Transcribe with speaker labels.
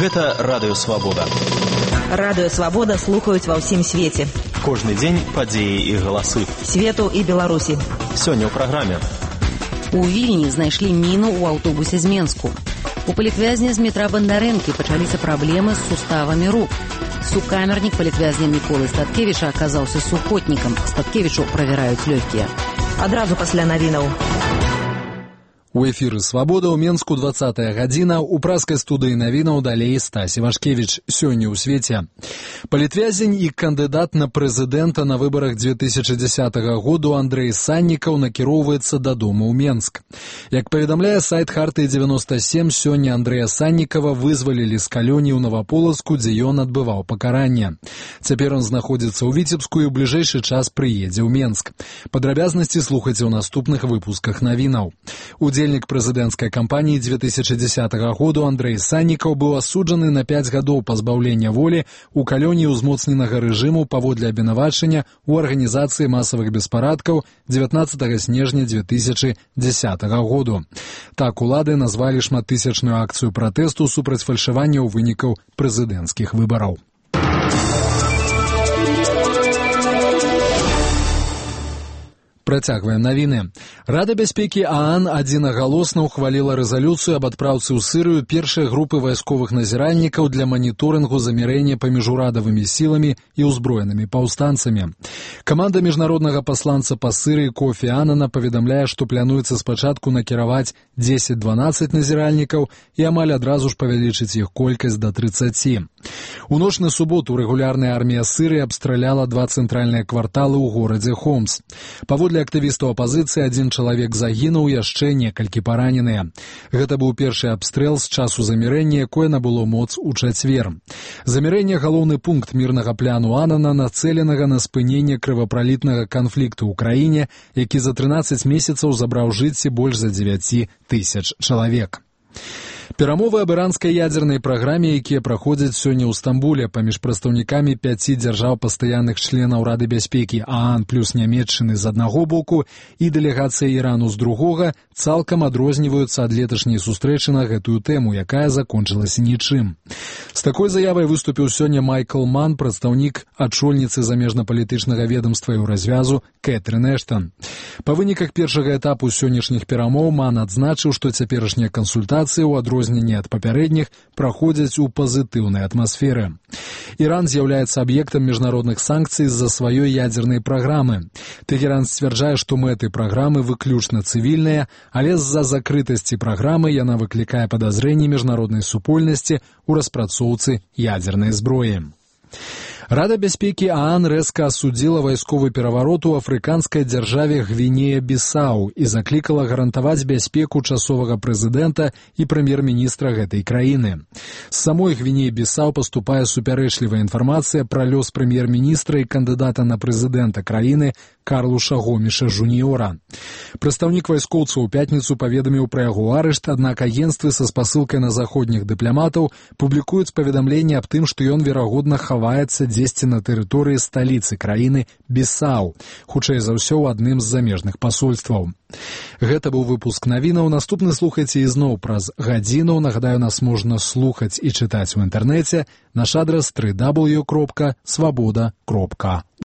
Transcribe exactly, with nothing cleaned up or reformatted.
Speaker 1: Гэта Радыё Свабода.
Speaker 2: Радыё Свабода слухаюць ва ўсім свеце.
Speaker 1: Кожны дзень падзеі і галасы.
Speaker 2: Свету і Беларусі.
Speaker 1: Сёння ў праграме.
Speaker 3: У Вільні знайшлі міну ў аўтобусе з Менску. У палітвязня з метра Бандарэнкі пачаліся праблемы з суставамі рук. Сукамернік палітвязня Міколы Статкевіча аказаўся сухотнікам. Статкевічу правяраюць лёгкія.
Speaker 2: Адразу пасля навінаў.
Speaker 4: У эфіры «Свабода» ў Менску двадцатая гадзіна. У праскай студыі навінаў далей Стась Івашкевіч. Сёння ў свеце. Палітвязень і кандыдат на прэзідэнта на выбарах две тысячы дзесятага году Андрэй Саннікаў накіроўваецца дадому ў Менск. Як паведамляе сайт Хартыі дзевяноста сем, сёння Андрэя Саннікава вызвалілі з калоніі ў Новаполацку, дзе ён адбываў пакаранне. Цяпер ён знаходзіцца ў Віцебску і ў бліжэйшы час прыедзе ў Менск. Падрабязнасці слухайце ў наступных выпусках навінаў. Удзельнік прэзідэнцкай кампаніі две тысячы дзесятага году Андрэй Саннікаў быў асуджаны на пяць гадоў пазбаўлення волі ў калоніі ўзмоцненага рэжыму паводле абвінавачання ў арганізацыі масавых беспарадкаў дзевятнаццатага снежня две тысячы дзесятага году. Так улады назвалі шматтысячную акцыю пратэсту супраць фальшавання вынікаў прэзідэнцкіх выбараў. Працягваем навіны. Рада бяспекі ААН адзінагалосна ўхваліла рэзалюцыю аб адпраўцы ў Сырыю першай групы вайсковых назіральнікаў для маніторынгу замірэння паміж урадавымі сіламі і ўзброенымі паўстанцамі. Каманда міжнароднага пасланца па Сырыі Кофі Аннана паведамляе, што плануецца спачатку накіраваць дзесяць-дванаццаць назіральнікаў і амаль адразу ж павялічыць іх колькасць да трыццаці. У ноч на суботу рэгулярная армія Сырыі абстраляла два цэнтральныя кварталы ў горадзе Хомс. Паводле актывістаў апазіцыі адзін чалавек загінуў, яшчэ некалькі параненыя. Гэта быў першы абстрэл з часу замірэння, якое набыло моц у чацвер. Замірэнне — галоўны пункт мірнага пляну Аннана, нацэленага на спыненне крывапралітнага канфлікту ў краіне, які за трынаццаць месяцаў забраў жыцці больш за дзевяць тысяч чалавек. Перамовы аб іранскай ядзернай праграме, якія праходзяць сёння ў Стамбуле паміж прадстаўнікамі пяці дзяржаў пастаянных членаў Рады бяспекі ААН плюс Нямецчыны з аднаго боку і дэлегацыя Ірану з другога, цалкам адрозніваюцца ад леташняй сустрэчы на гэтую тэму, якая закончылася нічым. З такой заявай выступіў сёння Майкл Ман, прадстаўнік ачольніцы замежнапалітычнага ведамства і ў развязу Кэтрын Эштан. Па выніках першага этапу сённяшніх перамоў Ман адзначыў, што цяперашнія кансультацыі ў адрозненні ад папярэдніх праходзяць у пазітыўнай атмасферы. Іран з'яўляецца аб'ектам міжнародных санкцый з-за сваёй ядзернай праграмы. Тэхеран сцвярджае, што мэты праграмы выключна цывільныя, але з-за закрытасці праграмы яна выклікае падазрэнні міжнароднай супольнасці ў распрацоўцы ядзернай зброі. Рада бяспекі ААН рэзка асудзіла вайсковы пераварот у афрыканскай дзяржаве Гвінея-Бісау і заклікала гарантаваць бяспеку часовага прэзідэнта і прэм'ер-міністра гэтай краіны. З самой Гвінеі-Бісау паступае супярэчлівая інфармацыя пра лёс прэм'ер-міністра і кандыдата на прэзідэнта краіны Карлуша Гоміша жуніора. Прадстаўнік вайскоўцаў у пятніцу паведаміў пра яго арышт, аднак агенцтвы са спасылкай на заходніх дыпламатаў публікуюць паведамленне аб тым, што ён, верагодна, хаваецца дзесьці на тэрыторыі сталіцы краіны Бісау, хутчэй за ўсё ў адным з замежных пасольстваў. Гэта быў выпуск навінаў. Наступны слухайце ізноў праз гадзіну. Нагадаю, нас можна слухаць і чытаць у інтэрнэце. Наш адрас дабл ю дабл ю дабл ю кропка свабода кропка